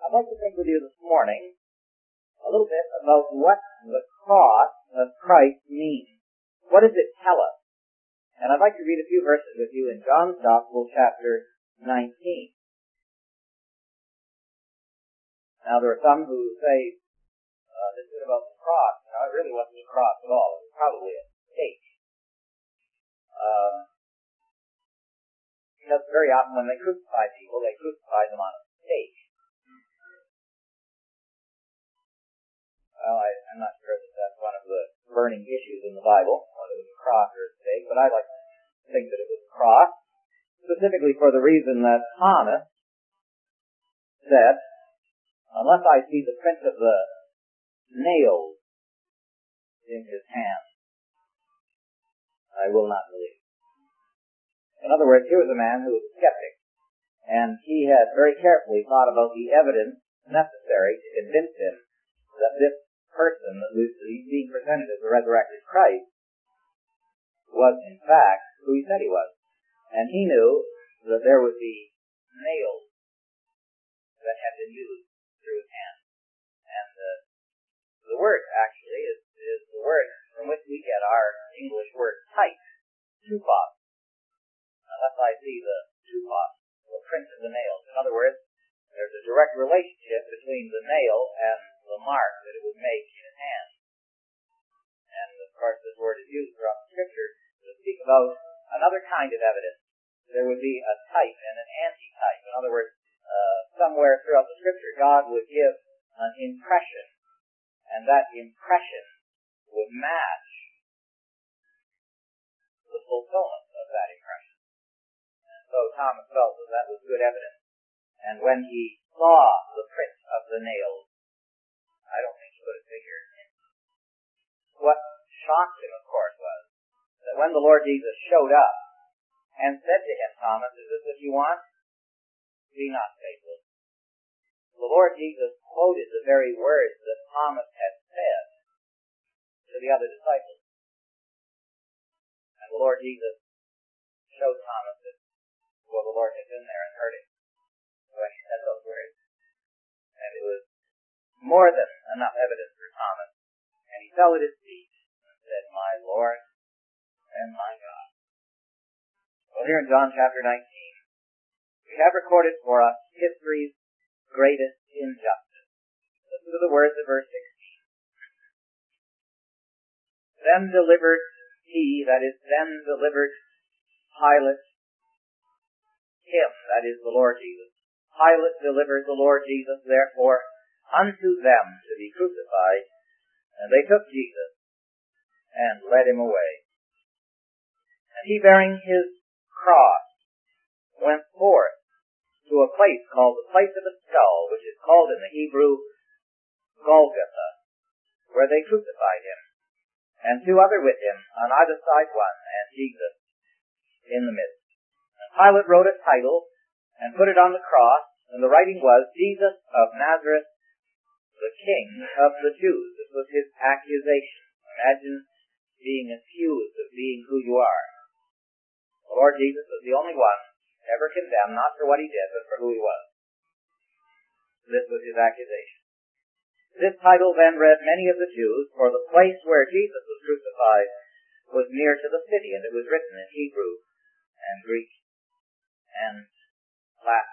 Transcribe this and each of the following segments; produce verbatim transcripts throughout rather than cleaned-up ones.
I'd like to think with you this morning a little bit about what the cross of Christ means. What does it tell us? And I'd like to read a few verses with you in John's Gospel, chapter nineteen. Now, there are some who say, uh, this is about the cross. Now, it really wasn't a cross at all. It was probably a stake. Um, because very often when they crucify people, they crucify them on a stake. Well, I, I'm not sure that that's one of the burning issues in the Bible, whether it was a cross or a stake, but I like to think that it was a cross, specifically for the reason that Thomas said, unless I see the print of the nails in his hand, I will not believe. In other words, here was a man who was a skeptic, and he had very carefully thought about the evidence necessary to convince him that this person that was being presented as the resurrected Christ was in fact who he said he was. And he knew that there would be nails that had been used through his hand. And uh, the word actually is, is the word from which we get our English word type, tupos. Unless I see the tupos, the print of the nails. In other words, there's a direct relationship between the nail and the mark that it would make in his hand. And of course this word is used throughout the Scripture to speak about another kind of evidence. There would be a type and an anti-type. In other words, uh, somewhere throughout the Scripture God would give an impression, and that impression would match the fulfillment of that impression. And so Thomas felt that that was good evidence. And when he saw the print of the nails, I don't think he could have figured it. What shocked him, of course, was that when the Lord Jesus showed up and said to him, Thomas, is this what you want? Be not faithless. The Lord Jesus quoted the very words that Thomas had said to the other disciples. And the Lord Jesus showed Thomas that, well, the Lord had been there and heard him when he said those words. And it was more than enough evidence for Thomas. And he fell at his feet and said, my Lord and my God. Well, here in John chapter nineteen, we have recorded for us history's greatest injustice. Listen to the words of verse sixteen. Then delivered he, that is, then delivered Pilate him, that is, the Lord Jesus. Pilate delivered the Lord Jesus, therefore, unto them to be crucified, and they took Jesus and led him away. And he, bearing his cross, went forth to a place called the place of a skull, which is called in the Hebrew Golgotha, where they crucified him, and two other with him, on either side one, and Jesus in the midst. And Pilate wrote a title and put it on the cross, and the writing was, Jesus of Nazareth, the King of the Jews. This was his accusation. Imagine being accused of being who you are. The Lord Jesus was the only one ever condemned, not for what he did, but for who he was. This was his accusation. This title then read many of the Jews, for the place where Jesus was crucified was near to the city, and it was written in Hebrew and Greek and Latin.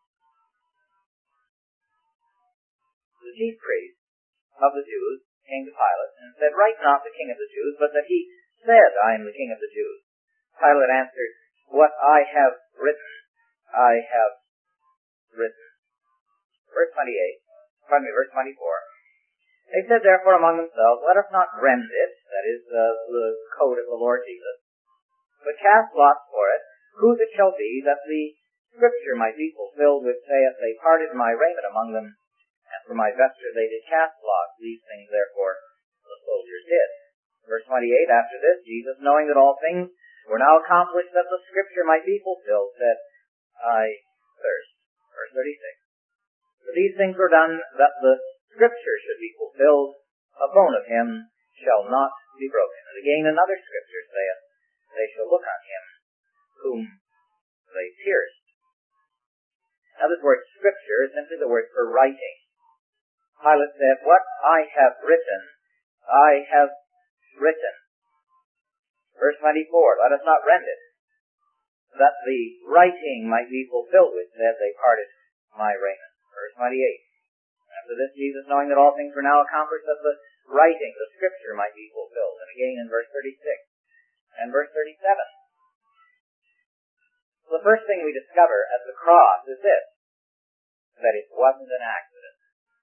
The chief priest of the Jews came to Pilate and said, write not the King of the Jews, but that he said, I am the King of the Jews. Pilate answered, what I have written, I have written. Verse twenty-eight, pardon me, verse twenty-four. They said therefore among themselves, let us not rend it, that is uh, the coat of the Lord Jesus, but cast lots for it, whose it shall be, that the Scripture might be fulfilled, which saith, they parted my raiment among them, and for my vesture they did cast lots. These things therefore the soldiers did. Verse twenty-eight, after this, Jesus, knowing that all things were now accomplished, that the Scripture might be fulfilled, said, I thirst. Verse thirty-six, for these things were done, that the Scripture should be fulfilled, a bone of him shall not be broken. And again another Scripture saith, they shall look on him whom they pierced. Now this word scripture is simply the word for writing. Pilate said, what I have written, I have written. Verse twenty-four, let us not rend it, that the writing might be fulfilled which said, they parted my raiment. Verse twenty-eight, after this Jesus, knowing that all things were now accomplished, that the writing, the scripture, might be fulfilled. And again in verse thirty-six and verse thirty-seven. So the first thing we discover at the cross is this, that it wasn't an accident.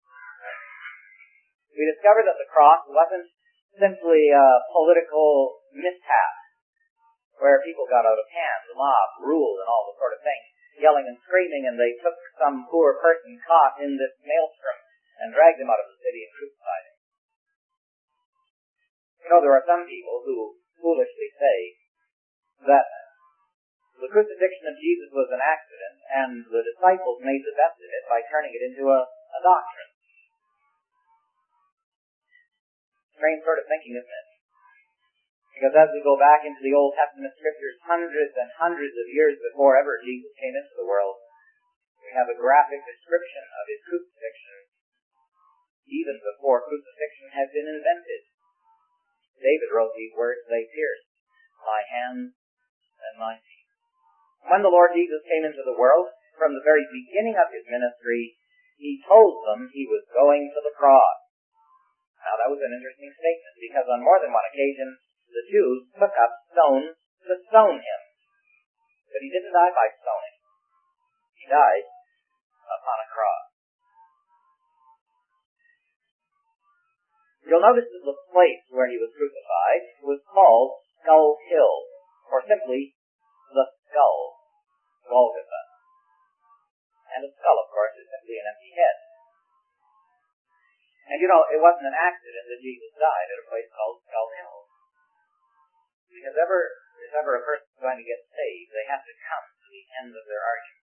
We discover that the cross wasn't simply a political mishap where people got out of hand, the mob ruled and all the sort of thing, yelling and screaming, and they took some poor person caught in this maelstrom and dragged him out of the city and crucified him. You know, there are some people who foolishly say that the crucifixion of Jesus was an accident and the disciples made the best of it by turning it into a, a doctrine. Strange sort of thinking, isn't it? Because as we go back into the Old Testament scriptures, hundreds and hundreds of years before ever Jesus came into the world, we have a graphic description of his crucifixion, even before crucifixion had been invented. David wrote these words, they pierced my hands and my feet. When the Lord Jesus came into the world, from the very beginning of his ministry, he told them he was going to the cross. Now that was an interesting statement, because on more than one occasion, the Jews took up stones to stone him. But he didn't die by stoning. He died upon a cross. You'll notice that the place where he was crucified was called Skull Hill, or simply the skull, Golgotha. And a skull, of course, is simply an empty head. And you know, it wasn't an accident that Jesus died at a place called Skull Hill. Because ever, if ever a person is going to get saved, they have to come to the end of their argument.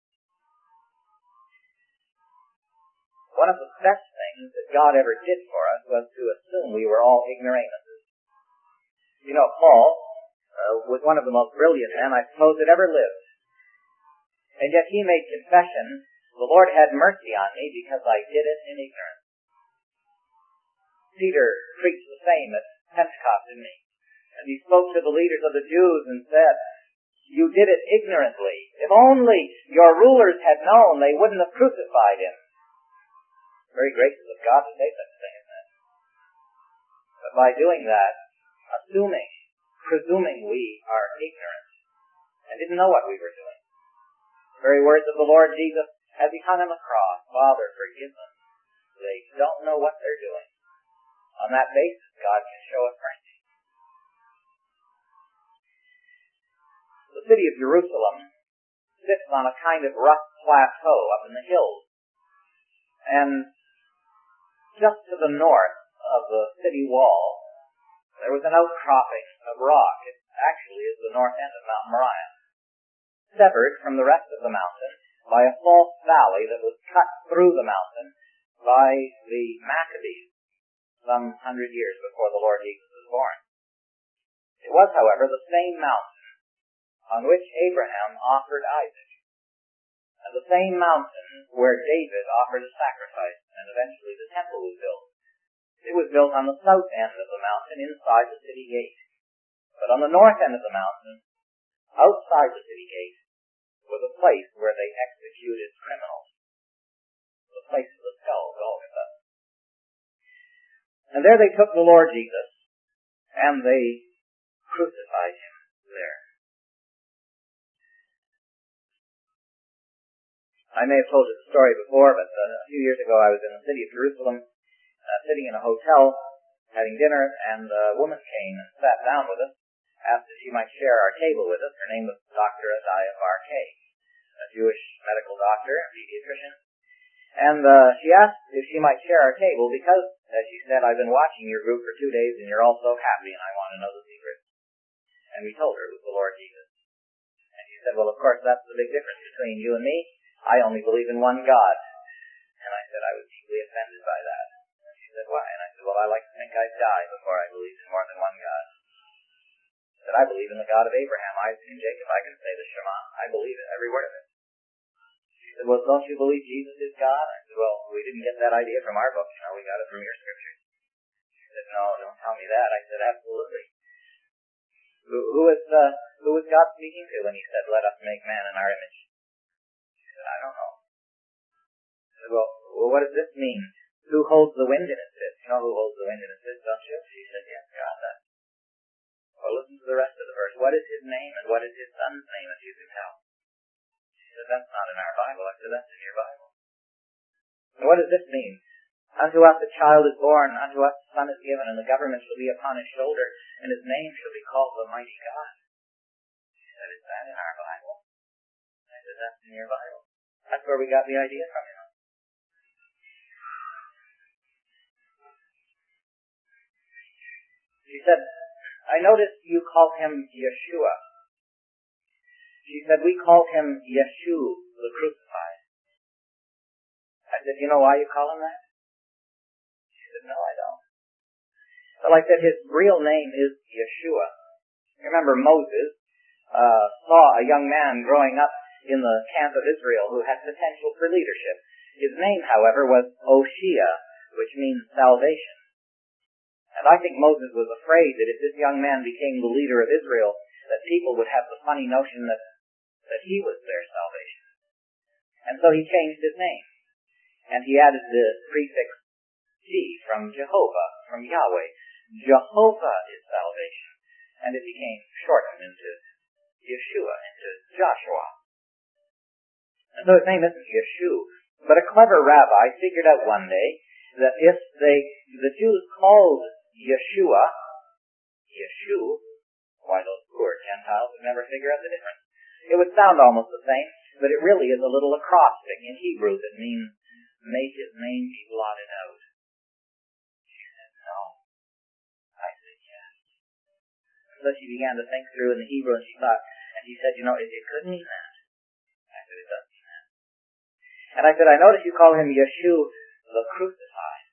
One of the best things that God ever did for us was to assume we were all ignoramuses. You know, Paul uh, was one of the most brilliant men, I suppose, that ever lived. And yet he made confession, the Lord had mercy on me because I did it in ignorance. Peter preached the same at Pentecost, didn't he? And he spoke to the leaders of the Jews and said, you did it ignorantly. If only your rulers had known, they wouldn't have crucified him. Very gracious of God to say such a thing, isn't it? But by doing that, assuming, presuming we are ignorant and didn't know what we were doing. The very words of the Lord Jesus as he hung on the cross, Father, forgive them. They don't know what they're doing. On that basis, God can show us mercy. The city of Jerusalem sits on a kind of rough plateau up in the hills. And just to the north of the city wall, there was an outcropping of rock. It actually is the north end of Mount Moriah, severed from the rest of the mountain by a false valley that was cut through the mountain by the Maccabees some hundred years before the Lord Jesus was born. It was, however, the same mountain on which Abraham offered Isaac, and the same mountain where David offered a sacrifice, and eventually the temple was built. It was built on the south end of the mountain inside the city gate. But on the north end of the mountain, outside the city gate, was a place where they executed criminals. The place of the skull, Golgotha. And there they took the Lord Jesus, and they crucified him there. I may have told you the story before, but uh, a few years ago I was in the city of Jerusalem, uh, sitting in a hotel, having dinner, and a woman came and sat down with us, asked if she might share our table with us. Her name was Doctor Adiah Barkay, a Jewish medical doctor and pediatrician. And uh, she asked if she might share our table because, as she said, I've been watching your group for two days and you're all so happy and I want to know the secret. And we told her it was the Lord Jesus. And she said, well, of course, that's the big difference between you and me. I only believe in one God. And I said, I was deeply offended by that. And she said, why? And I said, well, I like to think I'd die before I believed in more than one God. She said, I believe in the God of Abraham, Isaac, and Jacob. I can say the Shema. I believe it, every word of it. She said, well, don't you believe Jesus is God? I said, well, we didn't get that idea from our book. You know, we got it from your scriptures. She said, no, don't tell me that. I said, absolutely. Who, who, is, uh, who was God speaking to when he said, let us make man in our image? She said, I don't know. I said, well, well, what does this mean? Who holds the wind in his fist? You know who holds the wind in his fist, don't you? She said, yes, God does. Well, listen to the rest of the verse. What is his name and what is his son's name, if you can tell? She said, that's not in our Bible. I said, that's in your Bible. And what does this mean? Unto us a child is born, unto us a son is given, and the government shall be upon his shoulder, and his name shall be called the Mighty God. She said, is that in our Bible? I said, that's in your Bible. That's where we got the idea from, you know. She said, I noticed you called him Yeshua. She said, we called him Yeshu, the crucified. I said, you know why you call him that? She said, no, I don't. Well, I said, his real name is Yeshua. Remember Moses uh, saw a young man growing up in the camp of Israel who had potential for leadership. His name, however, was Oshia, which means salvation. And I think Moses was afraid that if this young man became the leader of Israel, that people would have the funny notion that, that he was their salvation. And so he changed his name. And he added the prefix G from Jehovah, from Yahweh. Jehovah is salvation. And it became shortened into Yeshua, into Joshua. And so his name isn't Yeshu. But a clever rabbi figured out one day that if they, the Jews called Yeshua, Yeshu, why those poor Gentiles would never figure out the difference. It would sound almost the same, but it really is a little acrostic in Hebrew that means, make his name be blotted out. She said, no. I said, yes. So she began to think through in the Hebrew, and she thought, and she said, you know, it, it could mean that. I said, it does mean that. And I said, I notice you call him Yeshu, the crucified.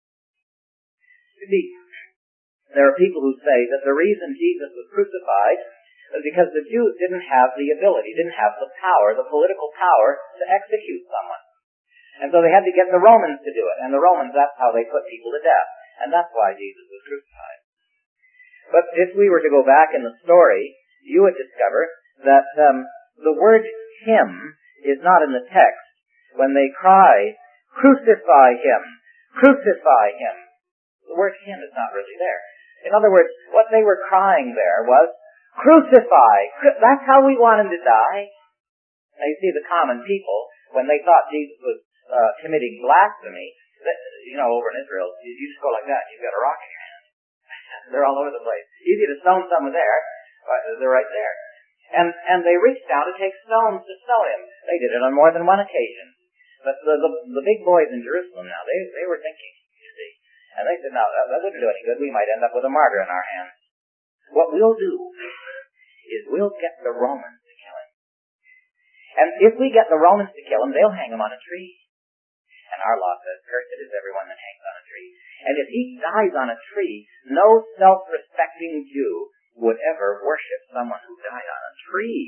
You see, there are people who say that the reason Jesus was crucified was because the Jews didn't have the ability, didn't have the power, the political power to execute someone. And so they had to get the Romans to do it. And the Romans, that's how they put people to death. And that's why Jesus was crucified. But if we were to go back in the story, you would discover that um, the word him is not in the text. When they cry, crucify him, crucify him, the word him is not really there. In other words, what they were crying there was, crucify. That's how we want him to die. Now you see, the common people, when they thought Jesus was uh, committing blasphemy, that, you know, over in Israel, you, you just go like that, you've got a rock in your hand. They're all over the place. Easy to stone someone there. They're right there. And and they reached down to take stones to stone him. They did it on more than one occasion. But the the, the big boys in Jerusalem now, they they were thinking, you see. And they said, no, that, that wouldn't do any good. We might end up with a martyr in our hands. What we'll do is we'll get the Romans to kill him. And if we get the Romans to kill him, they'll hang him on a tree. And our law says, cursed is everyone that hangs on a tree. And if he dies on a tree, no self-respecting Jew would ever worship someone who died on a tree.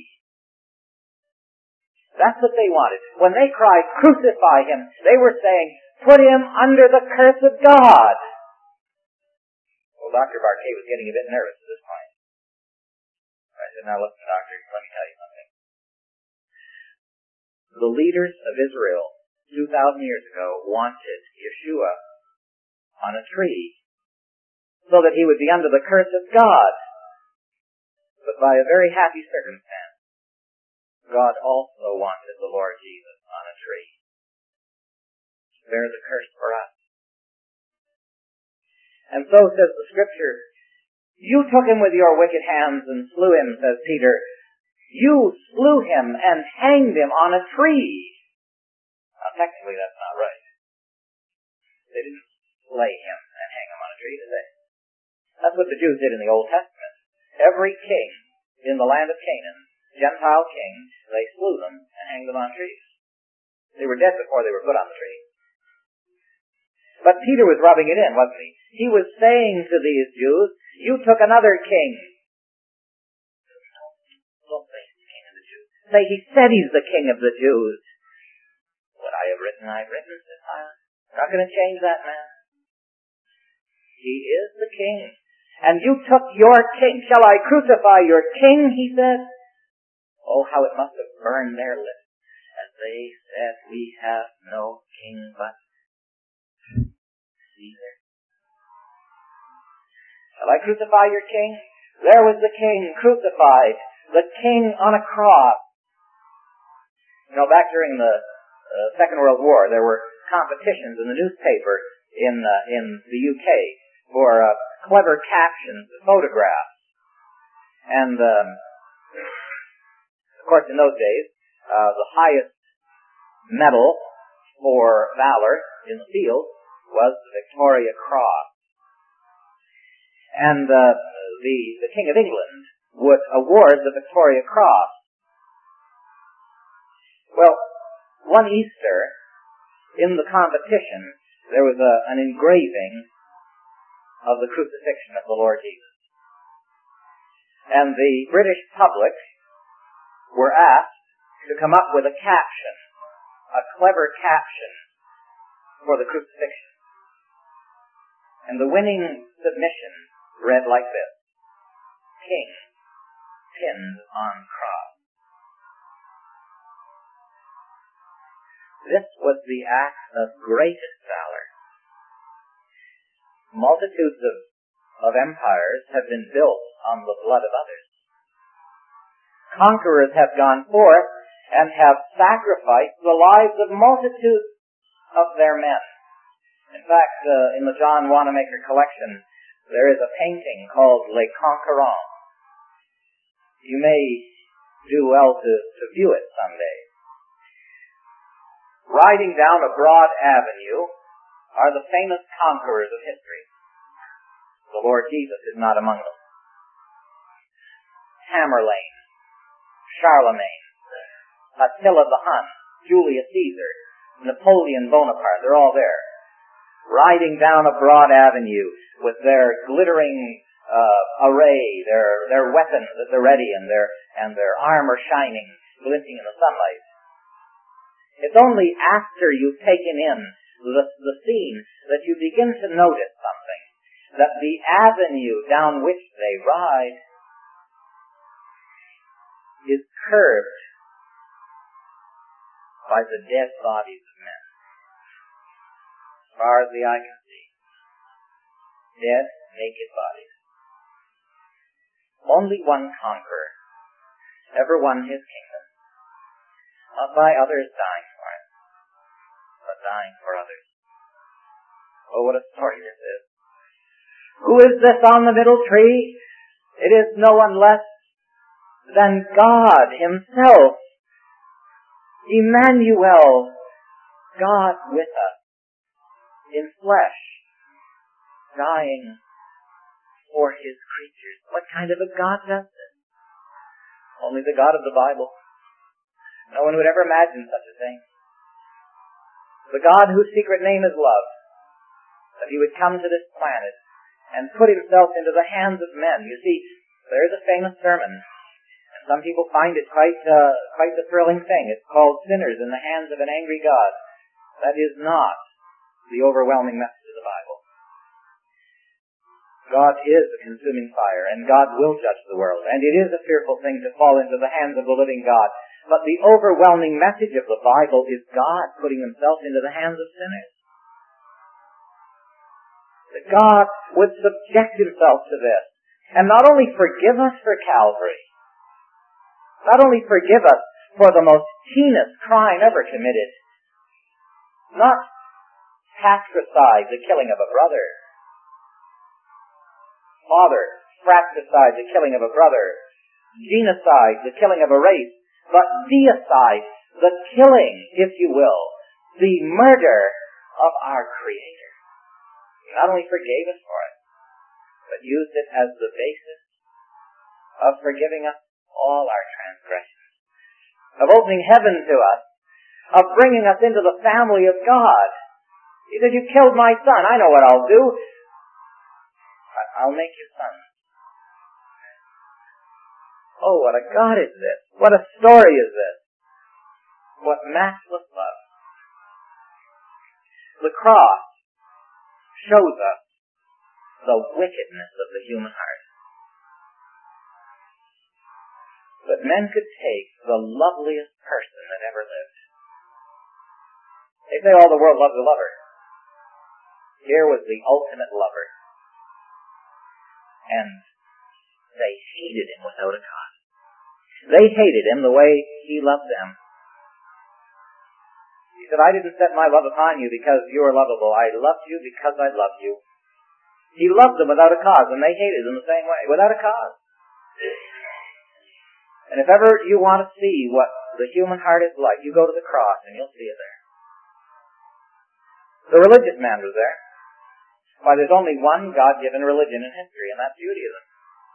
That's what they wanted. When they cried, crucify him, they were saying, put him under the curse of God. Well, Doctor Barquet was getting a bit nervous at this point. I said, now listen, Doctor, let me tell you something. The leaders of Israel two thousand years ago wanted Yeshua on a tree so that he would be under the curse of God. But by a very happy circumstance, God also wanted the Lord Jesus on a tree. There's a curse for us. And so says the Scripture, you took him with your wicked hands and slew him, says Peter. You slew him and hanged him on a tree. Now, technically, that's not right. They didn't slay him and hang him on a tree, did they? That's what the Jews did in the Old Testament. Every king in the land of Canaan, Gentile king, they slew them and hanged them on trees. They were dead before they were put on the tree. But Peter was rubbing it in, wasn't he? He was saying to these Jews, you took another king. Don't say he's the king of the Jews. Say he said he's the king of the Jews. and I've written, said Pilate. Not going to change that man. He is the king. And you took your king. Shall I crucify your king? He said. Oh, how it must have burned their lips as they said, we have no king but Caesar. Shall I crucify your king? There was the king crucified, the king on a cross. You know, back during the uh, Second World War, there were competitions in the newspaper in uh, in the U K for uh, clever captions, photographs. And, um, of course, in those days, uh, the highest medal for valor in the field was the Victoria Cross. And uh, the, the King of England would award the Victoria Cross. Well, one Easter, in the competition, there was a, an engraving of the crucifixion of the Lord Jesus. And the British public were asked to come up with a caption, a clever caption for the crucifixion. And the winning submission read like this: King pinned on cross. This was the act of greatest valor. Multitudes of, of empires have been built on the blood of others. Conquerors have gone forth and have sacrificed the lives of multitudes of their men. In fact, uh, in the John Wanamaker collection, there is a painting called Les Conquérants. You may do well to, to view it someday. Riding down a broad avenue are the famous conquerors of history. The Lord Jesus is not among them. Tamerlane, Charlemagne, Attila the Hun, Julius Caesar, Napoleon Bonaparte, they're all there. Riding down a broad avenue with their glittering uh, array, their their weapons at the ready, and their and their armor shining, glinting in the sunlight. It's only after you've taken in the, the scene that you begin to notice something. That the avenue down which they ride is curved by the dead bodies of men. As far as the eye can see. Dead, naked bodies. Only one conqueror ever won his kingdom. Not by others dying for it, but dying for others. Oh, what a story this is. Who is this on the middle tree? It is no one less than God Himself. Emmanuel, God with us, in flesh, dying for His creatures. What kind of a God does this? Only the God of the Bible. No one would ever imagine such a thing. The God whose secret name is love, that He would come to this planet and put Himself into the hands of men. You see, there is a famous sermon, and some people find it quite uh, quite the thrilling thing. It's called Sinners in the Hands of an Angry God. That is not the overwhelming message of the Bible. God is a consuming fire, and God will judge the world, and it is a fearful thing to fall into the hands of the living God. But the overwhelming message of the Bible is God putting Himself into the hands of sinners. That God would subject Himself to this, and not only forgive us for Calvary, not only forgive us for the most heinous crime ever committed, not patricide the killing of a brother, father, fratricide the killing of a brother, genocide the killing of a race, but deicide the killing, if you will, the murder of our Creator. He not only forgave us for it, but used it as the basis of forgiving us all our transgressions, of opening heaven to us, of bringing us into the family of God. He said, you killed my son, I know what I'll do. I'll make you sons. Oh, what a God is this? What a story is this? What matchless love. The cross shows us the wickedness of the human heart. But men could take the loveliest person that ever lived. They say all the world loves a lover. Here was the ultimate lover. And they hated him without a cause. They hated him the way he loved them. He said, I didn't set my love upon you because you are lovable. I loved you because I loved you. He loved them without a cause, and they hated him the same way, without a cause. And if ever you want to see what the human heart is like, you go to the cross and you'll see it there. The religious man was there. Why, there's only one God-given religion in history, and that's Judaism.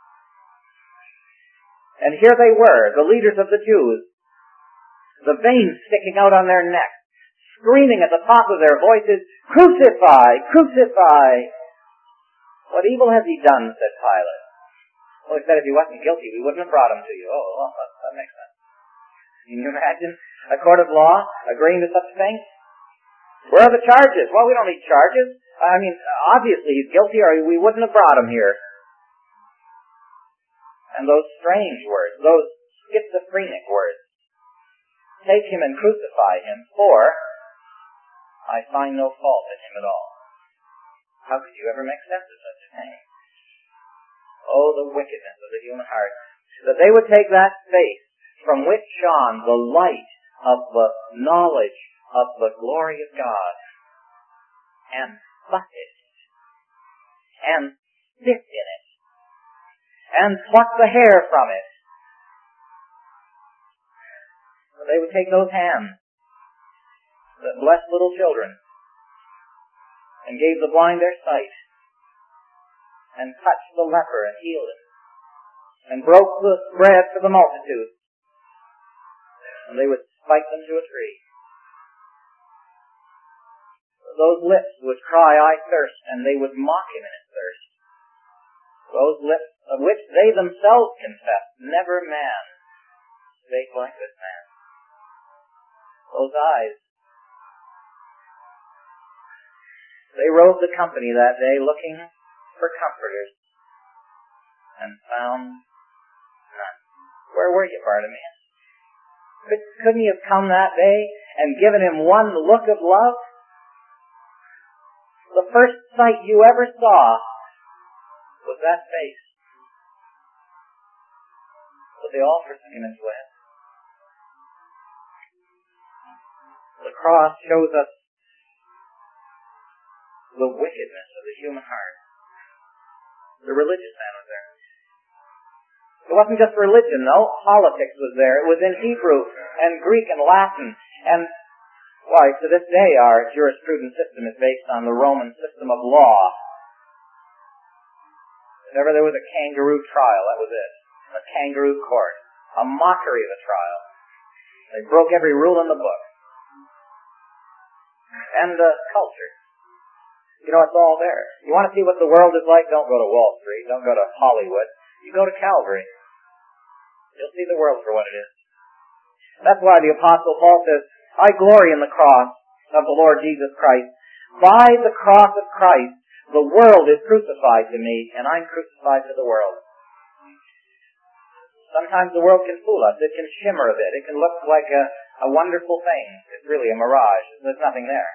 And here they were, the leaders of the Jews, the veins sticking out on their necks, screaming at the top of their voices, Crucify! Crucify! What evil has he done? Said Pilate. Well, he said if he wasn't guilty, we wouldn't have brought him to you. Oh, well, that, that makes sense. Can you imagine a court of law agreeing to such a thing? Where are the charges? Well, we don't need charges. I mean, obviously he's guilty or we wouldn't have brought him here. And those strange words, those schizophrenic words, take him and crucify him, for I find no fault in him at all. How could you ever make sense of such a thing? Oh, the wickedness of the human heart. That they would take that face from which shone the light of the knowledge of the glory of God and butt it, and spit in it, and pluck the hair from it. They would take those hands that blessed little children and gave the blind their sight, and touched the leper and healed him, and broke the bread for the multitude, and they would spike them to a tree. Those lips would cry, I thirst, and they would mock him in his thirst. Those lips of which they themselves confessed, never man spake like this man. Those eyes, they roved the company that day looking for comforters, and found none. Where were you, Bartimaeus? Couldn't you have come that day and given him one look of love? The first sight you ever saw was that face. But they all forsook him and fled. The cross shows us the wickedness of the human heart. The religious man was there. It wasn't just religion, though. Politics was there. It was in Hebrew and Greek and Latin. And, why, to this day our jurisprudence system is based on the Roman system of law. If ever there was a kangaroo trial, that was it. A kangaroo court. A mockery of a trial. They broke every rule in the book. And uh, culture. You know, it's all there. You want to see what the world is like? Don't go to Wall Street. Don't go to Hollywood. You go to Calvary. You'll see the world for what it is. That's why the Apostle Paul says, I glory in the cross of the Lord Jesus Christ. By the cross of Christ, the world is crucified to me, and I'm crucified to the world. Sometimes the world can fool us. It can shimmer a bit. It can look like a, a wonderful thing. It's really a mirage. There's nothing there.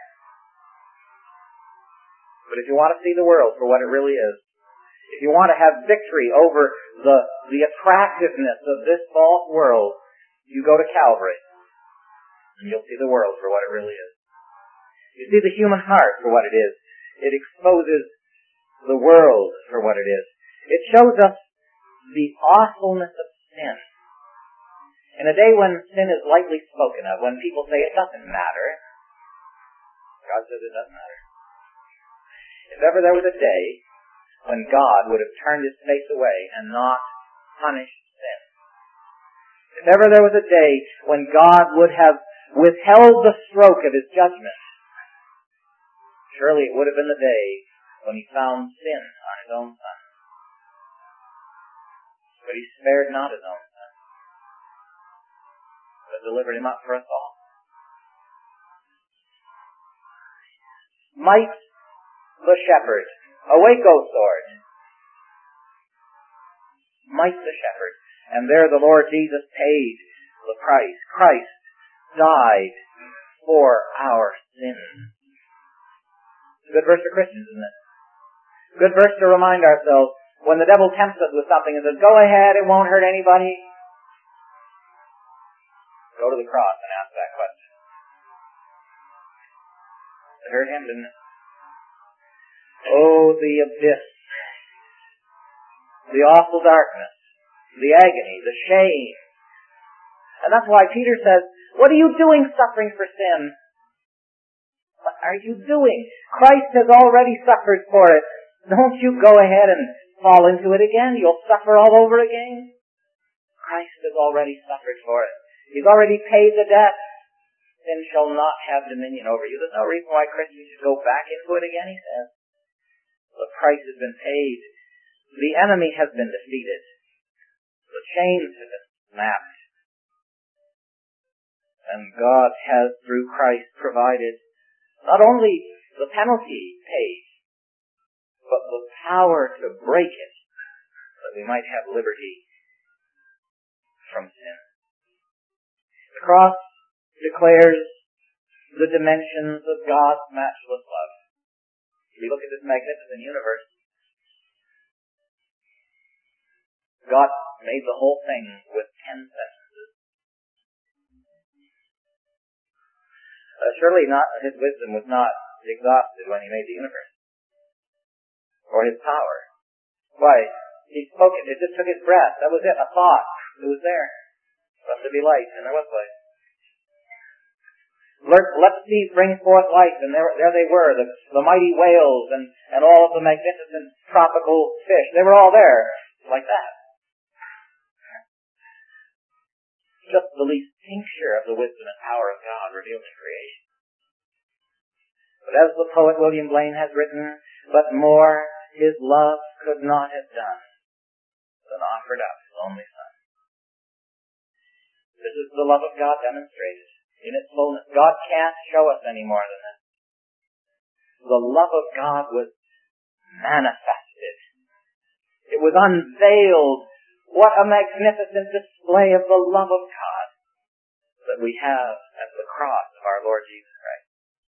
But if you want to see the world for what it really is, if you want to have victory over the, the attractiveness of this false world, you go to Calvary, and you'll see the world for what it really is. You see the human heart for what it is. It exposes the world for what it is. It shows us the awfulness of sin. In a day when sin is lightly spoken of, when people say it doesn't matter, God says it doesn't matter. If ever there was a day when God would have turned his face away and not punished sin, if ever there was a day when God would have withheld the stroke of his judgment, surely it would have been the day when he found sin on his own Son. But he spared not his own Son, but delivered him up for us all. Might the shepherd. Awake, O sword. Might the shepherd. And there the Lord Jesus paid the price. Christ died for our sins. It's a good verse for Christians, isn't it? Good verse to remind ourselves when the devil tempts us with something and says, go ahead, it won't hurt anybody. Go to the cross and ask that question. It hurt him, didn't it? Oh, the abyss, the awful darkness, the agony, the shame. And that's why Peter says, what are you doing suffering for sin? What are you doing? Christ has already suffered for it. Don't you go ahead and fall into it again. You'll suffer all over again. Christ has already suffered for it. He's already paid the debt. Sin shall not have dominion over you. There's no reason why Christians should go back into it again, he says. The price has been paid. The enemy has been defeated. The chains have been snapped. And God has, through Christ, provided not only the penalty paid, but the power to break it, that we might have liberty from sin. The cross declares the dimensions of God's matchless love. We look at this magnificent universe. God made the whole thing with ten sentences. Uh, surely not, his wisdom was not exhausted when he made the universe. Or his power. Why? He spoke it, it just took his breath. That was it, a thought. It was there. Let there be light, and there was light. Let, let the seas bring forth life, and there, there they were, the, the mighty whales and, and all of the magnificent tropical fish. They were all there, like that. Just the least tincture of the wisdom and power of God revealed in creation. But as the poet William Blaine has written, but more his love could not have done than offered up his only Son. This is the love of God demonstrated in its fullness. God can't show us any more than this. The love of God was manifested. It was unveiled. What a magnificent display of the love of God that we have at the cross of our Lord Jesus